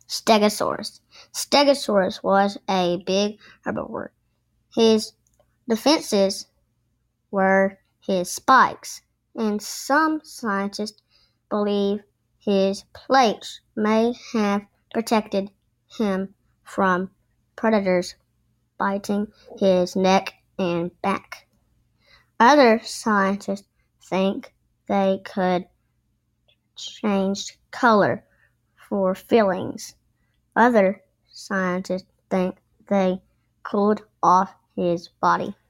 Stegosaurus. Stegosaurus was a big herbivore. His defenses were his spikes, and some scientists believe his plates may have protected him from predators biting his neck and back. Other scientists think they could change color for fillings. Other scientists think they cooled off his body.